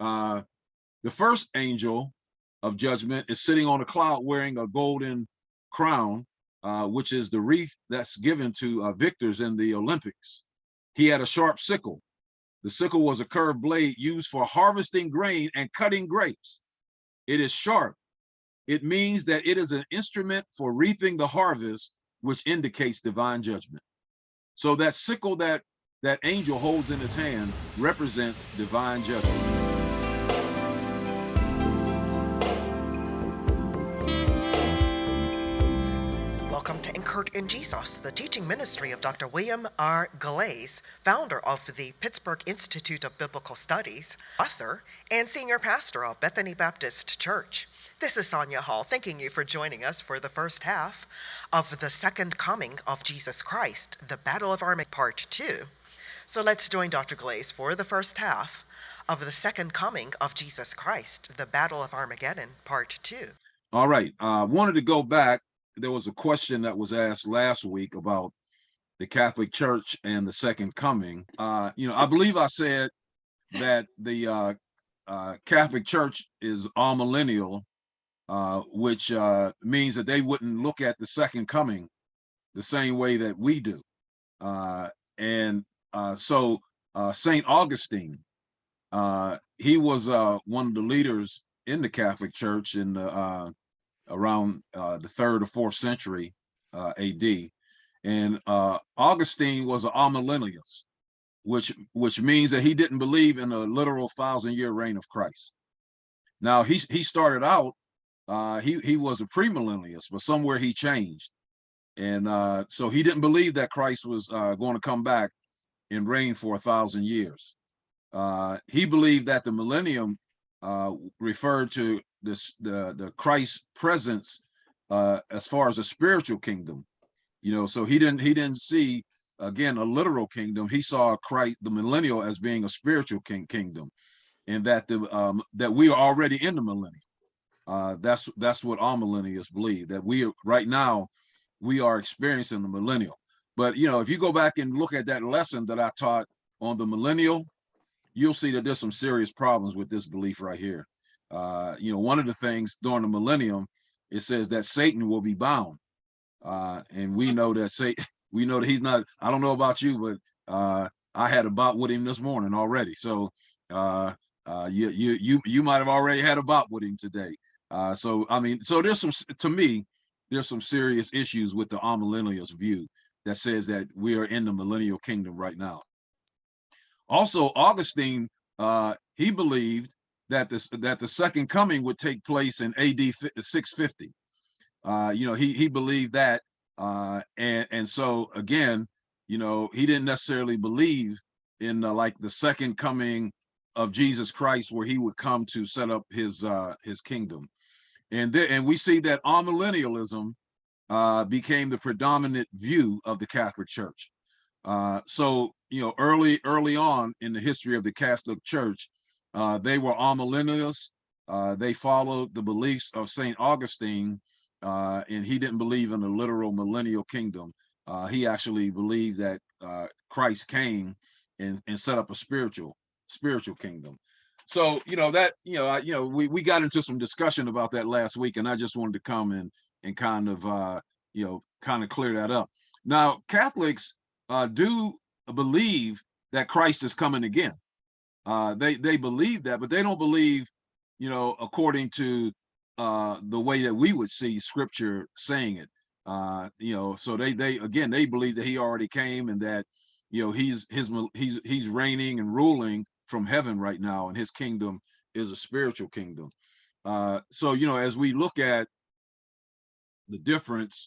The first angel of judgment is sitting on a cloud wearing a golden crown, which is the wreath that's given to victors in the Olympics. He had a sharp sickle. The sickle was a curved blade used for harvesting grain and cutting grapes. It is sharp. It means that it is an instrument for reaping the harvest, which indicates divine judgment. So that sickle that angel holds in his hand represents divine judgment. Welcome to Anchored in Jesus, the teaching ministry of Dr. William R. Galais, founder of the Pittsburgh Institute of Biblical Studies, author, and senior pastor of Bethany Baptist Church. This is Sonia Hall, thanking you for joining us for the first half of the Second Coming of Jesus Christ, the Battle of Armageddon, Part 2. So let's join Dr. Galais for the first half of the Second Coming of Jesus Christ, the Battle of Armageddon, Part 2. All right. I wanted to go back. There was a question that was asked last week about the Catholic Church and the Second Coming. I believe I said that the Catholic Church is amillennial, which means that they wouldn't look at the Second Coming the same way that we do. So St. Augustine, he was one of the leaders in the Catholic Church in the around the 3rd or 4th century AD. And Augustine was an amillennialist, which means that he didn't believe in a literal 1,000-year reign of Christ. Now, he started out, he was a premillennialist, but somewhere he changed. And so he didn't believe that Christ was going to come back and reign for 1,000 years. He believed that the millennium referred to the Christ presence as far as a spiritual kingdom, so he didn't see, again, a literal kingdom. He saw Christ, the millennial, as being a spiritual kingdom, and that that we are already in the millennium. That's what all millennials believe, that right now we are experiencing the millennial. But if you go back and look at that lesson that I taught on the millennial, you'll see that there's some serious problems with this belief right here. One of the things during the millennium, it says that Satan will be bound. And we know that he's not. I don't know about you, but I had a bout with him this morning already. So you might have already had a bout with him today. So to me, there's some serious issues with the amillennialist view that says that we are in the millennial kingdom right now. Also, Augustine, he believed that the second coming would take place in AD 650. He believed that, and so again, he didn't necessarily believe in the second coming of Jesus Christ, where he would come to set up his kingdom. And we see that amillennialism became the predominant view of the Catholic Church. So early on in the history of the Catholic Church, they were amillennialists. They followed the beliefs of St. Augustine, and he didn't believe in the literal millennial kingdom. He actually believed that Christ came and set up a spiritual kingdom. So we got into some discussion about that last week, and I just wanted to come and kind of clear that up. Now, Catholics do believe that Christ is coming again. They believe that, but they don't believe, according to the way that we would see Scripture saying it. So they believe that he already came, and that he's reigning and ruling from heaven right now, and his kingdom is a spiritual kingdom. So as we look at the difference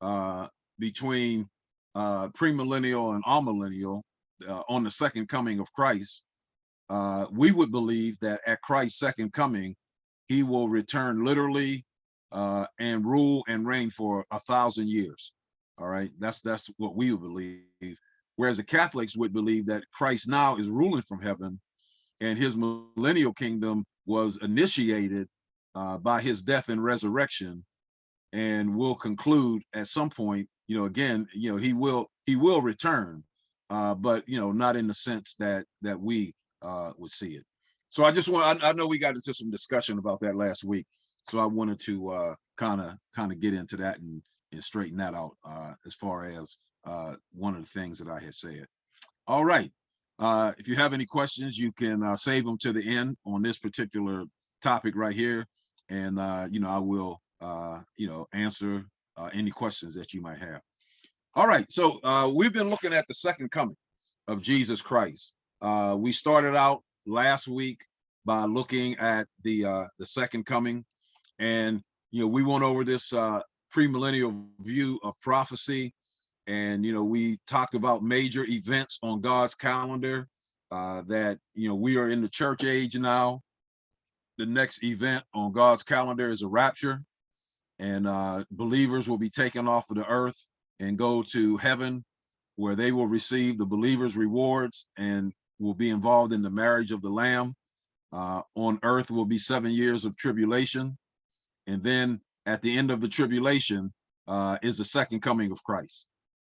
between premillennial and amillennial on the second coming of Christ, we would believe that at Christ's second coming, he will return literally and rule and reign for 1,000 years. All right, that's what we would believe. Whereas the Catholics would believe that Christ now is ruling from heaven, and his millennial kingdom was initiated by his death and resurrection, and will conclude at some point. Again, he will return, but not in the sense that we would see it. So I just want, I know we got into some discussion about that last week. So I wanted to kind of get into that and straighten that out as far as one of the things that I had said. All right. If you have any questions, you can save them to the end on this particular topic right here. And, I will, answer any questions that you might have. All right. So we've been looking at the second coming of Jesus Christ. We started out last week by looking at the second coming. And, we went over this premillennial view of prophecy. And, we talked about major events on God's calendar that, we are in the church age now. The next event on God's calendar is a rapture, and believers will be taken off of the earth and go to heaven, where they will receive the believers' rewards and will be involved in the marriage of the Lamb. On earth will be 7 years of tribulation. And then at the end of the tribulation is the second coming of Christ.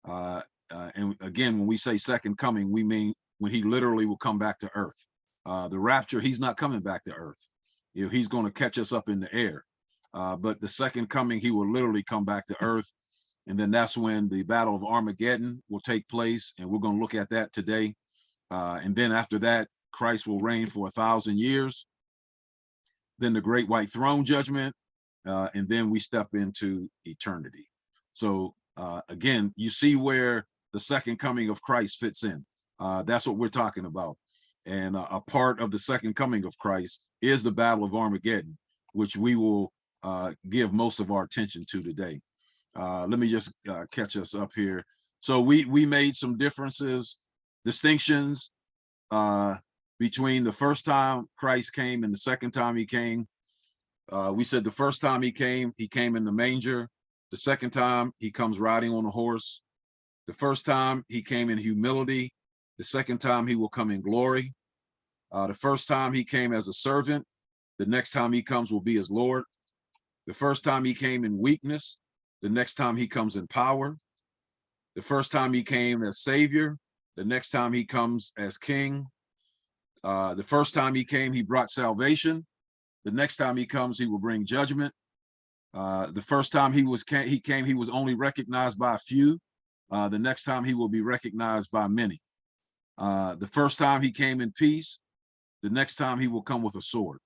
And again, when we say second coming, we mean when he literally will come back to earth. The rapture, he's not coming back to earth. He's going to catch us up in the air. But the second coming, he will literally come back to earth. And then that's when the Battle of Armageddon will take place. And we're going to look at that today. And then after that, Christ will reign for 1,000 years. Then the great white throne judgment. And then we step into eternity. So again, you see where the second coming of Christ fits in. That's what we're talking about. And a part of the second coming of Christ is the Battle of Armageddon, which we will give most of our attention to today. Let me just catch us up here. So we made some distinctions between the first time Christ came and the second time he came. We said the first time he came in the manger. The second time he comes riding on a horse. The first time he came in humility. The second time he will come in glory. The first time he came as a servant. The next time he comes will be as Lord. The first time he came in weakness. The next time he comes in power. The first time he came as Savior. The next time he comes as King. The first time he came, he brought salvation. The next time he comes, he will bring judgment. The first time he came, he was only recognized by a few. The next time he will be recognized by many. The first time he came in peace. The next time he will come with a sword.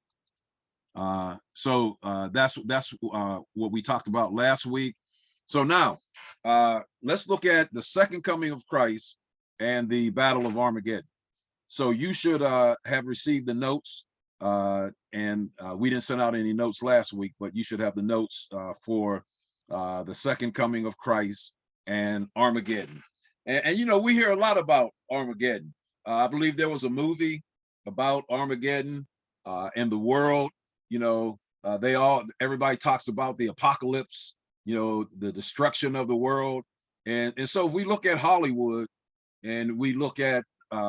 So that's what we talked about last week. So now let's look at the second coming of Christ and the Battle of Armageddon. So you should have received the notes, and we didn't send out any notes last week, but you should have the notes for the second coming of Christ and Armageddon. And we hear a lot about Armageddon. I believe there was a movie about Armageddon and the world. Everybody talks about the apocalypse, the destruction of the world. And so if we look at Hollywood and we look at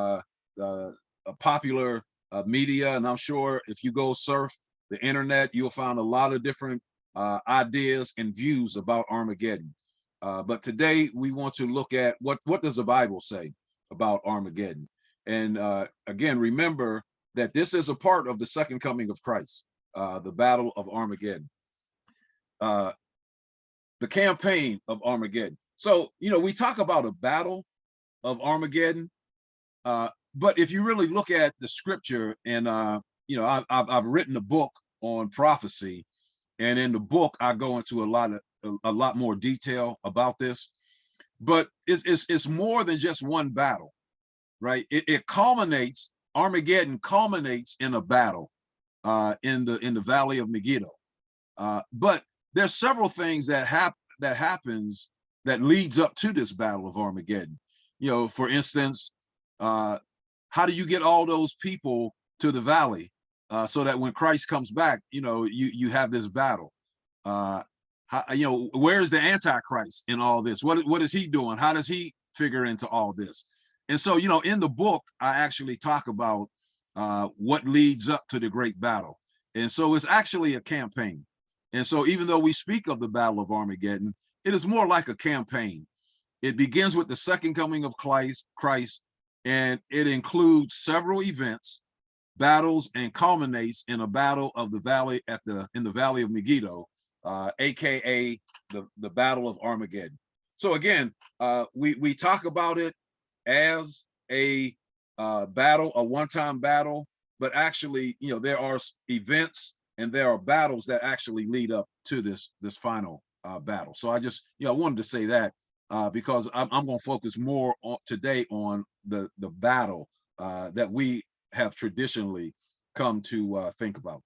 popular media, and I'm sure if you go surf the internet, you'll find a lot of different ideas and views about Armageddon. But today we want to look at what does the Bible say about Armageddon. And again, remember that this is a part of the second coming of Christ, the Battle of Armageddon, the campaign of Armageddon. So, we talk about a battle of Armageddon, but if you really look at the scripture, and I've written a book on prophecy, and in the book I go into a lot more detail about this. But it's more than just one battle, right? It culminates. Armageddon culminates in a battle in the Valley of Megiddo. But there's several things that happens that leads up to this Battle of Armageddon. For instance, how do you get all those people to the valley so that when Christ comes back, you have this battle? Where's the Antichrist in all this? What is he doing? How does he figure into all this? And so, in the book, I actually talk about what leads up to the great battle. And so it's actually a campaign. And so even though we speak of the Battle of Armageddon, it is more like a campaign. It begins with the second coming of Christ, and it includes several events battles and culminates in a battle of the valley in the valley of Megiddo, aka the Battle of Armageddon. So again, we talk about it as a battle, a one-time battle, but actually, there are events and there are battles that actually lead up to this final battle. So I just, wanted to say that because I'm going to focus more today on the battle that we have traditionally come to think about.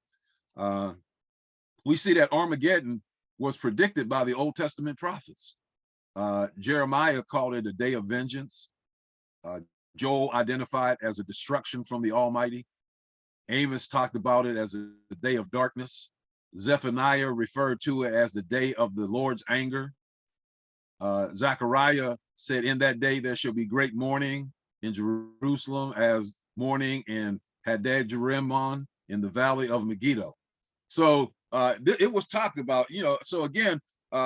We see that Armageddon was predicted by the Old Testament prophets. Jeremiah called it a day of vengeance. Joel identified as a destruction from the Almighty. Amos talked about it as a day of darkness. Zephaniah referred to it as the day of the Lord's anger. Zechariah said, in that day there shall be great mourning in Jerusalem as mourning in Hadad-Jerimon in the valley of Megiddo. So it was talked about, so again,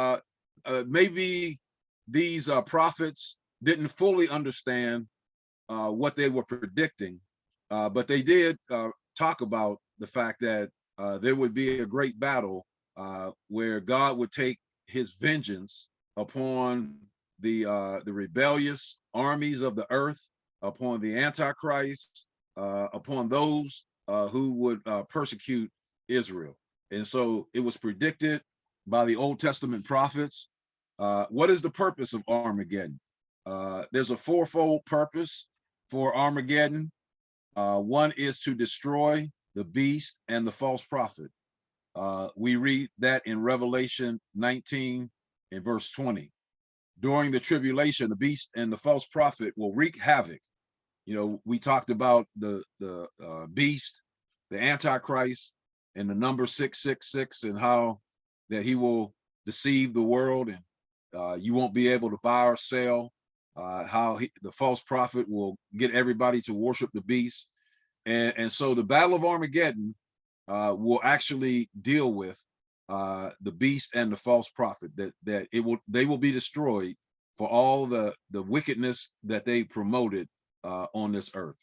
maybe these prophets didn't fully understand what they were predicting, but they did talk about the fact that there would be a great battle where God would take his vengeance upon the rebellious armies of the earth, upon the Antichrist, upon those who would persecute Israel. And so it was predicted by the Old Testament prophets. What is the purpose of Armageddon? There's a fourfold purpose for Armageddon. One is to destroy the beast and the false prophet. We read that in Revelation 19 and verse 20. During the tribulation, the beast and the false prophet will wreak havoc. We talked about the beast, the Antichrist, and the number 666, and how that he will deceive the world, and you won't be able to buy or sell. How the false prophet will get everybody to worship the beast. And so the Battle of Armageddon will actually deal with the beast and the false prophet, that they will be destroyed for all the wickedness that they promoted on this earth.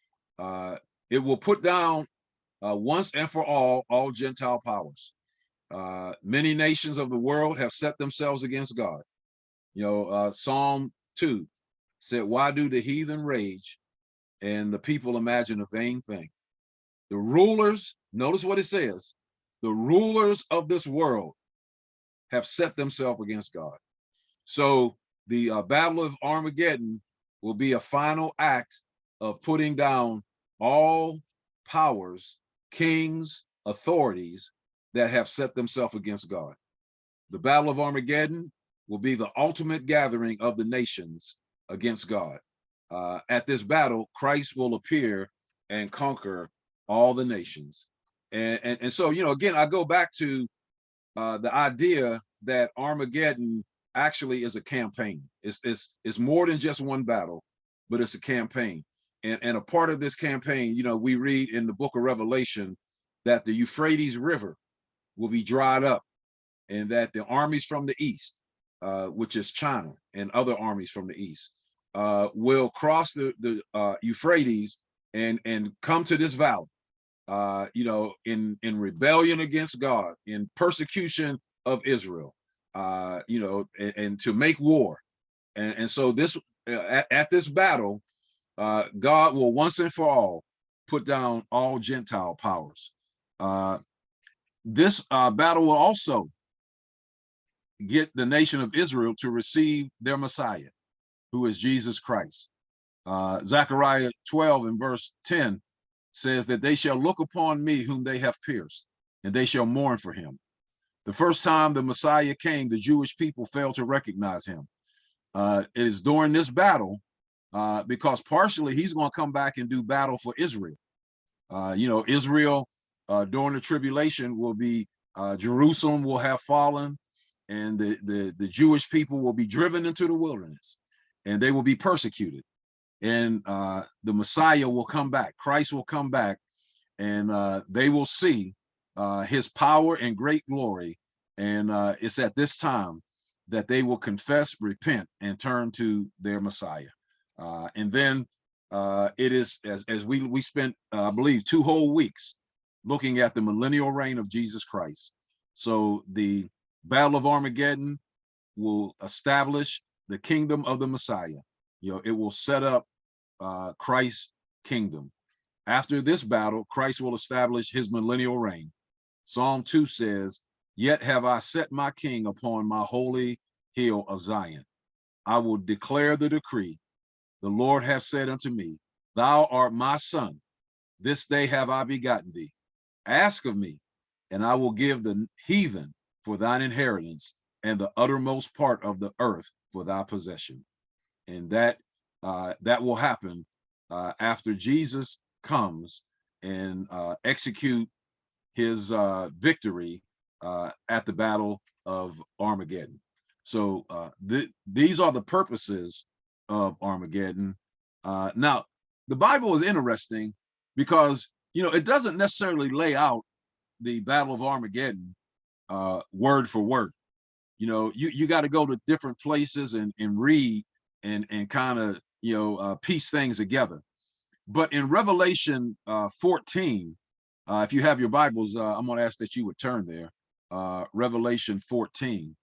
It will put down once and for all Gentile powers. Many nations of the world have set themselves against God. Psalm 2 said, why do the heathen rage and the people imagine a vain thing? The rulers, notice what it says, the rulers of this world have set themselves against God. So the Battle of Armageddon will be a final act of putting down all powers, kings, authorities that have set themselves against God. The Battle of Armageddon will be the ultimate gathering of the nations against God. At this battle, Christ will appear and conquer all the nations. And so, again, I go back to the idea that Armageddon actually is a campaign. It's more than just one battle, but it's a campaign. And a part of this campaign, we read in the book of Revelation that the Euphrates River will be dried up, and that the armies from the east, which is China and other armies from the east, will cross the Euphrates and come to this valley, in rebellion against God, in persecution of Israel, and to make war. And so this at this battle, God will once and for all put down all Gentile powers. This battle will also get the nation of Israel to receive their Messiah, who is Jesus Christ. Zechariah 12 and verse 10 says that they shall look upon me whom they have pierced, and they shall mourn for him. The first time the Messiah came, the Jewish people failed to recognize him. It is during this battle, because partially he's going to come back and do battle for Israel. Israel during the tribulation will be, Jerusalem will have fallen, and the Jewish people will be driven into the wilderness, and they will be persecuted. And the Messiah will come back. Christ will come back, and they will see his power and great glory. And it's at this time that they will confess, repent, and turn to their Messiah. And then it is as we spent, I believe, 2 whole weeks looking at the millennial reign of Jesus Christ. So the Battle of Armageddon will establish the kingdom of the Messiah. It will set up Christ's kingdom. After this battle, Christ will establish his millennial reign. Psalm 2 says, "Yet have I set my king upon my holy hill of Zion. I will declare the decree. The Lord hath said unto me, Thou art my son. This day have I begotten thee. Ask of me, and I will give the heathen for thine inheritance, and the uttermost part of the earth for thy possession." And that will happen after Jesus comes and execute his victory at the Battle of Armageddon. So these are the purposes of Armageddon. Now, the Bible is interesting because, it doesn't necessarily lay out the Battle of Armageddon word for word. You got to go to different places and read and kind of, piece things together. But in Revelation 14, if you have your Bibles, I'm going to ask that you would turn there. Revelation 14.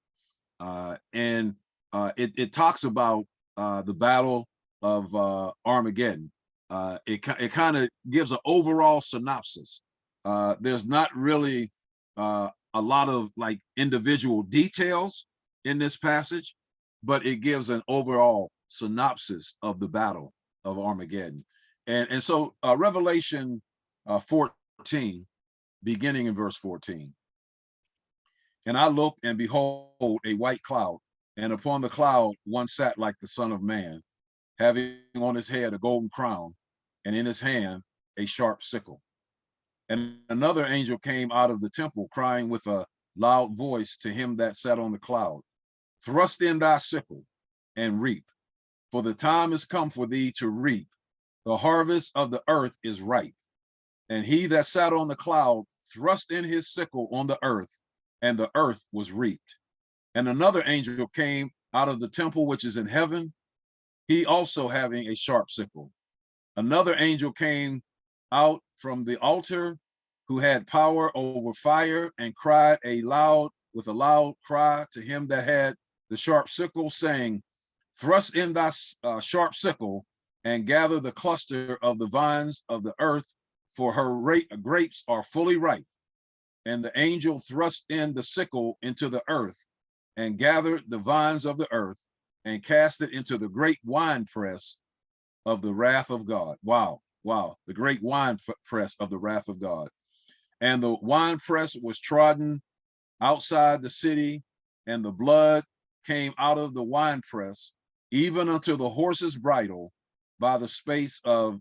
And it talks about the Battle of Armageddon. It kind of gives an overall synopsis. There's not really a lot of like individual details in this passage, but it gives an overall synopsis of the Battle of Armageddon. And so Revelation 14, beginning in verse 14. "And I looked, and behold, a white cloud, and upon the cloud one sat like the Son of Man, having on his head a golden crown, and in his hand a sharp sickle. And another angel came out of the temple, crying with a loud voice to him that sat on the cloud, Thrust in thy sickle, and reap, for the time is come for thee to reap. The harvest of the earth is ripe. And he that sat on the cloud thrust in his sickle on the earth, and the earth was reaped. And another angel came out of the temple which is in heaven, he also having a sharp sickle. Another angel came out from the altar, who had power over fire, and cried with a loud cry to him that had the sharp sickle, saying, Thrust in thy sharp sickle, and gather the cluster of the vines of the earth, for her grapes are fully ripe. And the angel thrust in the sickle into the earth, and gathered the vines of the earth, and cast it into the great winepress of the wrath of God. Wow, the great winepress of the wrath of God. And the winepress was trodden outside the city, and the blood came out of the winepress, even unto the horse's bridle, by the space of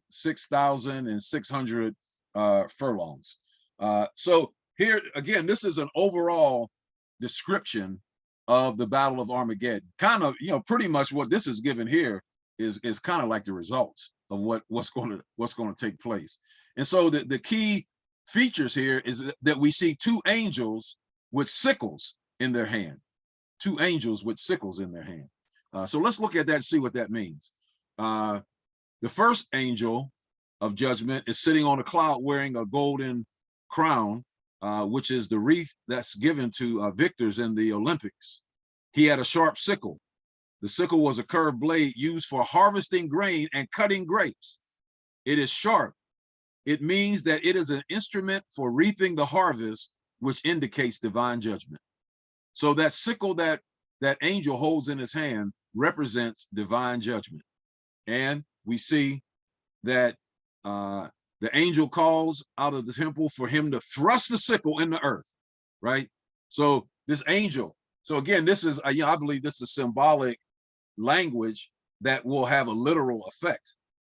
6,600 furlongs. So here again, this is an overall description of the Battle of Armageddon. Kind of, pretty much what this is given here is kind of like the results of what's going to take place. And so the key features here is that we see two angels with sickles in their hand. Two angels with sickles in their hand. So let's look at that and see what that means. The first angel of judgment is sitting on a cloud wearing a golden crown, which is the wreath that's given to victors in the Olympics. He had a sharp sickle. The sickle was a curved blade used for harvesting grain and cutting grapes. It is sharp. It means that it is an instrument for reaping the harvest, which indicates divine judgment. So that sickle that angel holds in his hand represents divine judgment. And we see that the angel calls out of the temple for him to thrust the sickle in the earth, right? So this angel, so again, this is, I believe this is symbolic language that will have a literal effect,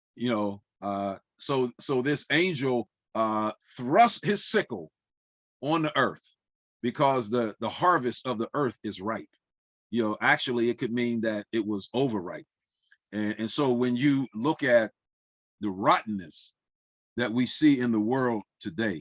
so this angel thrusts his sickle on the earth because the harvest of the earth is ripe. Actually, it could mean that it was overripe. And so when you look at the rottenness that we see in the world today,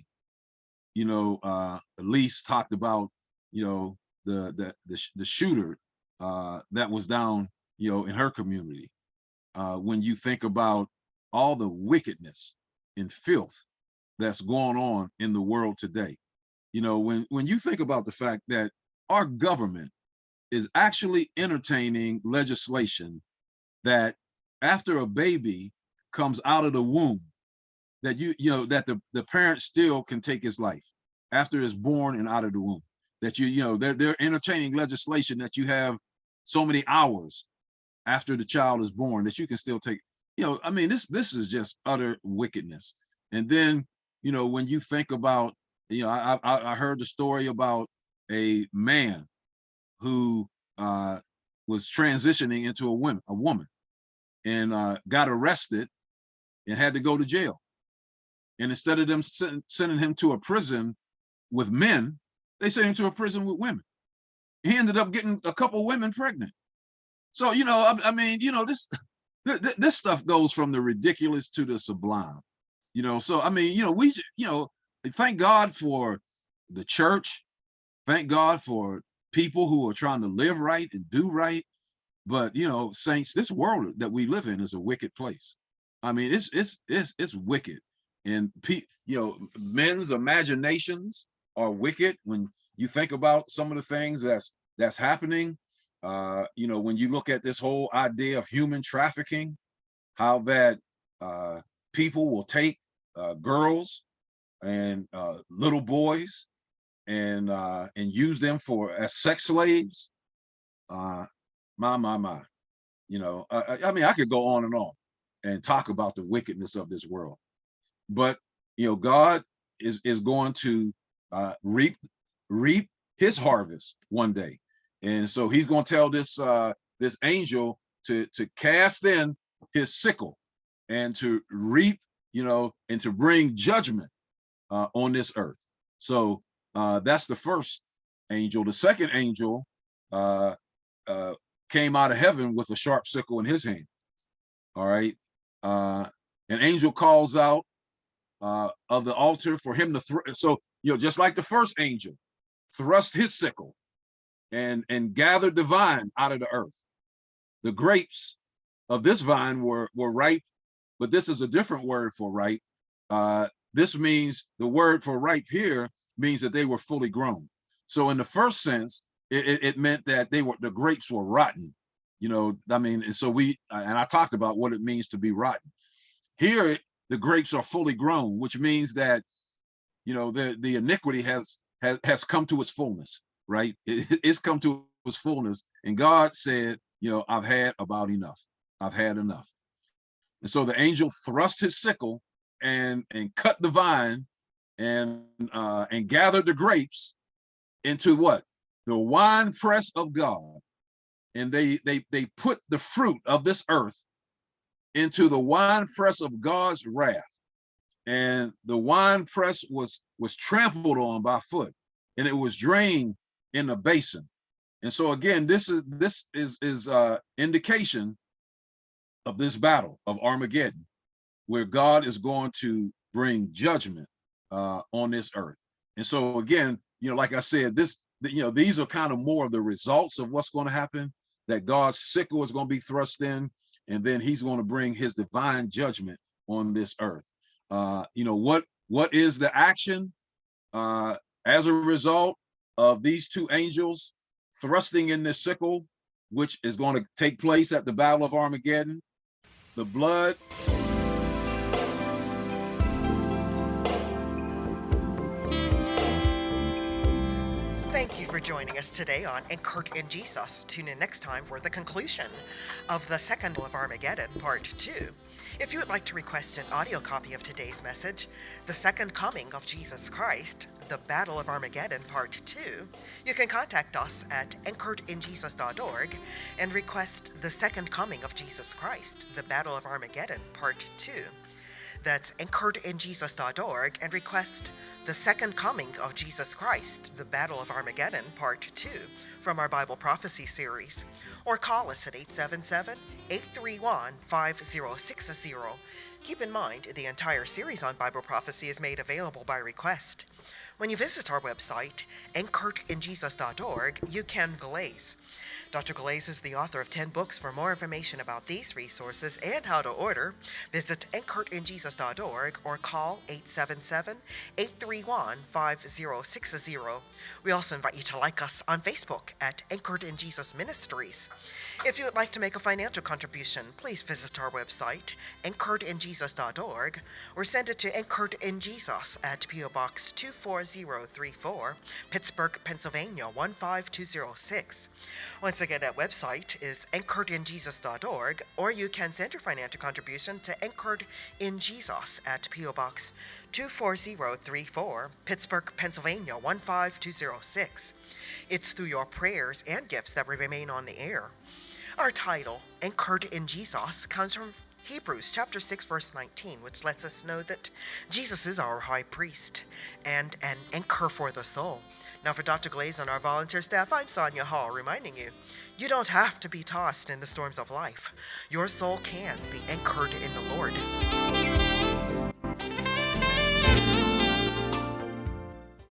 Elise talked about, the shooter that was down, in her community. When you think about all the wickedness and filth that's going on in the world today. You know, when you think about the fact that our government is actually entertaining legislation that after a baby comes out of the womb, that that the parent still can take his life after it's born and out of the womb. That they're entertaining legislation that you have so many hours after the child is born that you can still take. I mean, this is just utter wickedness. And then, when you think about, I heard the story about a man who was transitioning into a woman, and got arrested and had to go to jail. And instead of them sending him to a prison with men, they sent him to a prison with women. He ended up getting a couple women pregnant. So, I mean, this stuff goes from the ridiculous to the sublime. So I mean, thank God for the church. Thank God for people who are trying to live right and do right. But saints, this world that we live in is a wicked place. I mean, it's wicked, and men's imaginations are wicked. When you think about some of the things that's happening, when you look at this whole idea of human trafficking, how that people will take girls and little boys and use them as sex slaves. My. I mean, I could go on and talk about the wickedness of this world, but God is going to reap his harvest one day, and so he's going to tell this angel to cast in his sickle and to reap, and to bring judgment on this earth. So that's the first angel. The second angel came out of heaven with a sharp sickle in his hand. All right. An angel calls out of the altar for him to so just like the first angel thrust his sickle and gathered the vine out of the earth. The grapes of this vine were ripe, but this is a different word for ripe. This means, the word for ripe here means that they were fully grown. So in the first sense, it meant that the grapes were rotten. I mean, and so I talked about what it means to be rotten. Here, the grapes are fully grown, which means that, the iniquity has come to its fullness, right? It's come to its fullness. And God said, I've had about enough. I've had enough. And so the angel thrust his sickle and cut the vine and gathered the grapes into what? The wine press of God. And they put the fruit of this earth into the wine press of God's wrath. And the wine press was trampled on by foot, and it was drained in a basin. And so again, this is indication of this battle of Armageddon, where God is going to bring judgment on this earth. And so again, like I said, these are kind of more of the results of what's going to happen, that God's sickle is going to be thrust in, and then he's going to bring his divine judgment on this earth. What is the action as a result of these two angels thrusting in this sickle, which is going to take place at the Battle of Armageddon? The blood. Thank you for joining us today on Encouraged in Jesus. Tune in next time for the conclusion of the second of Armageddon, Part 2. If you would like to request an audio copy of today's message, The Second Coming of Jesus Christ, The Battle of Armageddon, Part 2, you can contact us at anchoredinjesus.org and request The Second Coming of Jesus Christ, The Battle of Armageddon, Part 2. That's anchoredinjesus.org and request The Second Coming of Jesus Christ, The Battle of Armageddon, Part 2 from our Bible Prophecy series. Or call us at 877-831-5060. Keep in mind, the entire series on Bible prophecy is made available by request. When you visit our website, anchoredinjesus.org, you can glaze. Dr. Glaze is the author of 10 books. For more information about these resources and how to order, visit anchoredinjesus.org or call 877-831-5060. We also invite you to like us on Facebook at Anchored in Jesus Ministries. If you would like to make a financial contribution, please visit our website, anchoredinjesus.org, or send it to Anchored in Jesus at P.O. Box 24034, Pittsburgh, Pennsylvania 15206. Once again, that website is anchoredinjesus.org, or you can send your financial contribution to Anchored in Jesus at P.O. Box 24034, Pittsburgh, Pennsylvania 15206. It's through your prayers and gifts that we remain on the air. Our title, Anchored in Jesus, comes from Hebrews chapter 6, verse 19, which lets us know that Jesus is our high priest and an anchor for the soul. Now for Dr. Glaze and our volunteer staff, I'm Sonia Hall, reminding you, you don't have to be tossed in the storms of life. Your soul can be anchored in the Lord.